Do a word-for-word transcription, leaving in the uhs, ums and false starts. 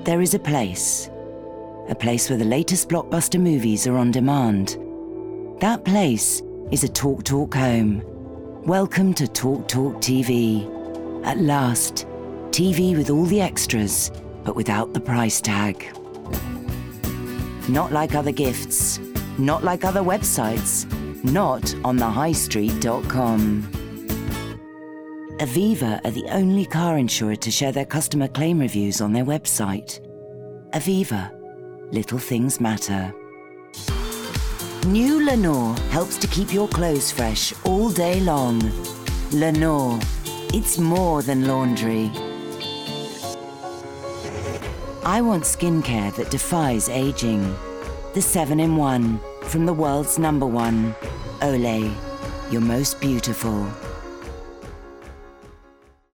There is a place. A place where the latest blockbuster movies are on demand. That place is a Talk Talk home. Welcome to Talk Talk T V. At last, T V with all the extras, but without the price tag. Not like other gifts, not like other websites, not on the high street dot com. Aviva are the only car insurer to share their customer claim reviews on their website. Aviva, little things matter. New Lenore helps to keep your clothes fresh all day long. Lenore, it's more than laundry. I want skincare that defies aging. The seven in one from the world's number one. Olay, you're most beautiful.